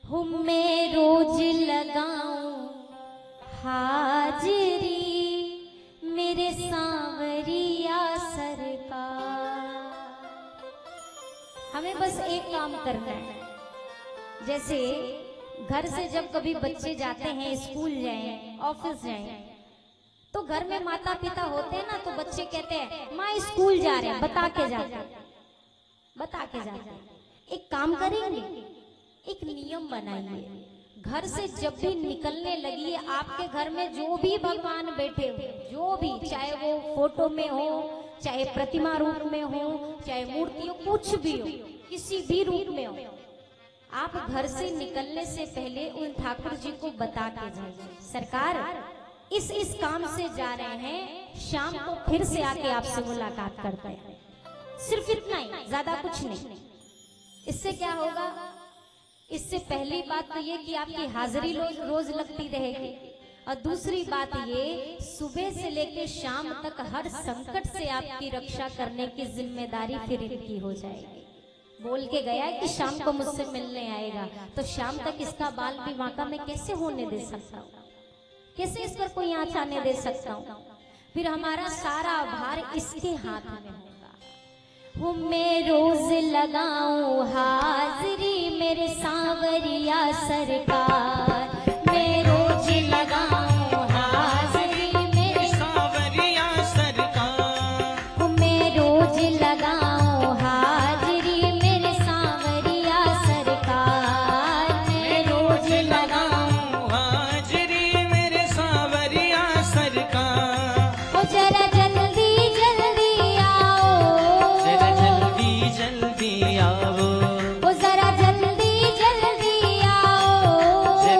मैं रोज लगाऊं हाजिरी मेरे सांवरिया सरकार। हमें बस एक काम करना है, जैसे घर से जब कभी बच्चे जाते हैं, स्कूल जाएं, ऑफिस जाएं, तो घर में माता पिता होते हैं ना, तो बच्चे कहते हैं माँ स्कूल जा रहे हैं, बता के जाते हैं। एक काम करेंगे, एक नियम बनाइए, घर से जब भी निकलने लगी आपके घर में जो भी भगवान बैठे हो, जो भी, चाहे वो फोटो में हो, चाहे प्रतिमा रूप में हो, चाहे मूर्तियों, कुछ भी हो, किसी भी रूप में हो, आप घर से निकलने से पहले उन ठाकुर जी को बता के जाइए, सरकार इस काम से जा रहे हैं, शाम को फिर से आके आपसे मुलाकात करते हैं। सिर्फ इतना ही, ज्यादा कुछ नहीं। इससे क्या होगा? इससे पहली बात तो ये कि आपकी हाजिरी रोज लगती रहेगी, और दूसरी बात ये, सुबह से लेकर शाम तक हर संकट से आपकी रक्षा करने की जिम्मेदारी फिर इनकी हो जाएगी। बोल के गया कि शाम को मुझसे मिलने आएगा, तो शाम तक इसका बाल विवाह मैं कैसे होने दे सकता हूँ? कैसे इस पर कोई आँच आने दे सकता हूँ? फिर हमारा सारा भार इसके हाथ में होगा। मैं रोज लगाऊं हाजिरी मेरे सांवरिया सरकार, मैं रोज लगाऊं हाजिरी मेरे सांवरिया सरकार, मैं रोज लगाऊं हाजिरी मेरे सांवरिया सरकार, मैं रोज लगाऊं हाजिरी मेरे सांवरिया सरकार। ओ जरा जल्दी जल्दी आओ, जल्दी आओ, ओ जरा जल्दी जल्दी आओ,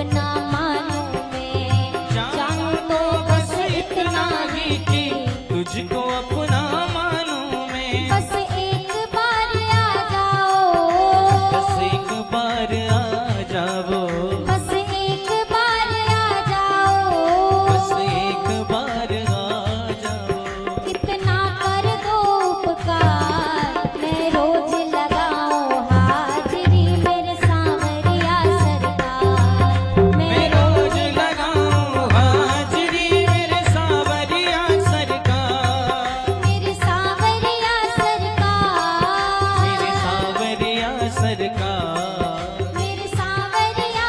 अपना मानूं मैं, जानूं तो बस इतना ही कि तुझको अपना मानूं मैं। बस एक बार आ जाओ, बस एक बार आ जाओ, बस एक बार आ जाओ, बस एक बार आ जाओ। इतना कर दो उपकार, मैं रोज लगाऊं हाजिरी मेरे सांवरिया सरकार। मैं रोज लगाऊं हाजिरी मेरे सांवरिया सरकार। मेरे सांवरिया सरकार, मेरे सांवरिया सरकार। मेरे सांवरिया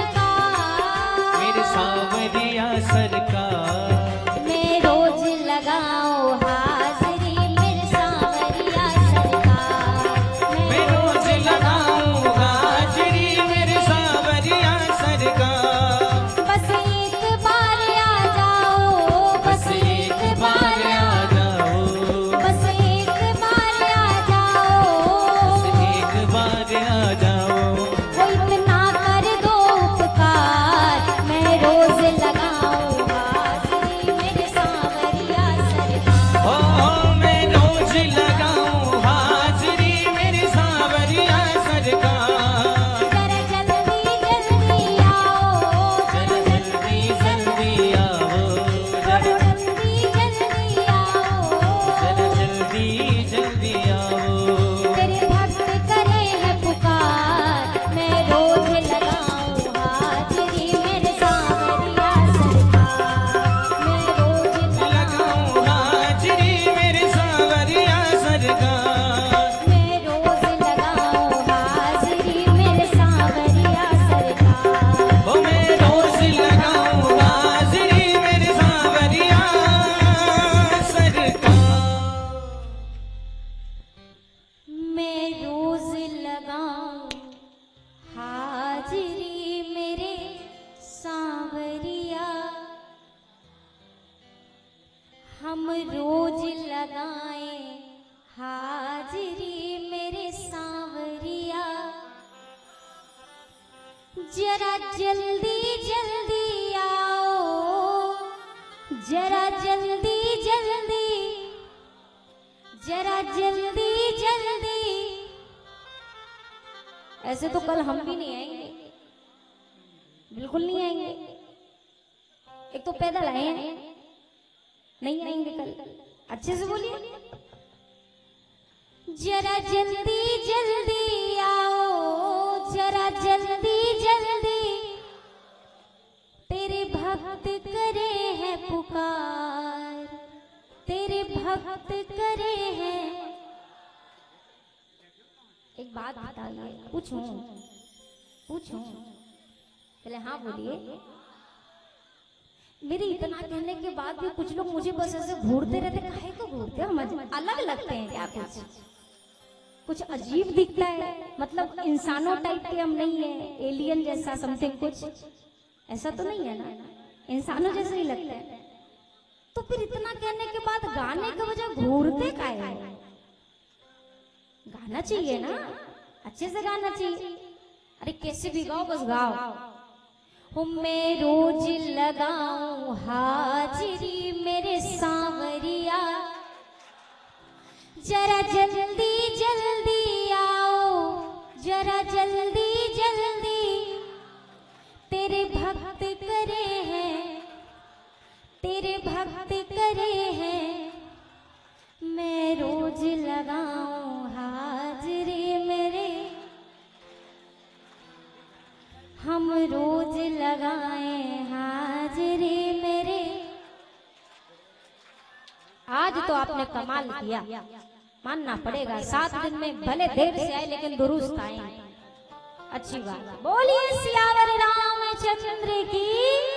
सरकार, मेरे सांवरिया सरकार। मैं रोज लगाऊं हाजिरी मेरे सांवरिया सरकार। मैं रोज लगाऊं हाजिरी मेरे सांवरिया सरकार। बस एक बार आ जाओ, बस एक बार आ जाओ, बस एक बार आ जाओ, बस एक बार आ जाओ। वो इतना कर दो उपकार, मैं रोज लगाऊं हाजिरी मेरे सांवरिया सरकार। ओ मैं रोज लगाऊं हाजिरी मेरे सांवरिया सरकार। जरा जल्दी जल्दी आओ, जरा जल्दी जल्दी आओ, जरा जरा जल्दी जल्दी आओ, जरा जल्दी जल्दी आओ। तेरे भक्त करे है पुकार, मैं रोज लगाऊं हाजिरी मेरे सांवरिया सरकार। मैं रोज लगाऊं हाजिरी मेरे सांवरिया सरकार। मैं रोज लगाऊं हाजिरी मेरे सांवरिया सरकार। ओ मैं रोज लगाऊं हाजिरी मेरे सांवरिया सरकार। मैं रोज लगाऊं हाजिरी मेरे सांवरिया, हम रोज लगाएं हाजिरी मेरे सांवरिया। जरा जल्दी जल्दी आओ, जरा जल्दी जल्दी, जरा जल्दी जल्दी। ऐसे तो कल हम भी नहीं आएंगे, बिल्कुल नहीं आएंगे। एक तो पैदल आए हैं, नहीं आएंगे कल। अच्छे से बोलिए, जरा जल्दी जल्दी आओ, जरा जल्दी जल्दी, तेरे भक्त करे हैं पुकार, तेरे भक्त करे हैं। एक बात बताइए, पूछूं पूछूं? पहले हाँ बोलिए। मेरे इतना कहने के बाद भी कुछ लोग मुझे बस ऐसे घूरते रहते, काहे को घूरते हैं? हम अलग लगते हैं क्या? कुछ अजीब दिखता है, मतलब इंसानों टाइप के हम नहीं है, एलियन जैसा समथिंग कुछ ऐसा तो नहीं है ना, इंसानों जैसे ही लगता है। तो फिर इतना कहने के बाद गाने की वजह घूरते काहे हैं? गाना चाहिए ना, अच्छे से गाना चाहिए। अरे कैसे भी गाओ, बस गाओ। हो मैं रोज लगाऊं हाजिरी मेरे सांवरिया, जरा जल्दी जल्दी आओ, जरा जल्दी जल्दी, तेरे भक्त करे हैं, तेरे भक्त करे हैं। मैं रोज लगाऊं हाजिरी मेरे, हम रोज लगाएं हाजिरी मेरे। आज तो आपने कमाल किया, मानना पड़ेगा। 7 दिन में भले देर से आए लेकिन दुरुस्त आए, अच्छी बात। बोलिए सियावर रामचंद्र की।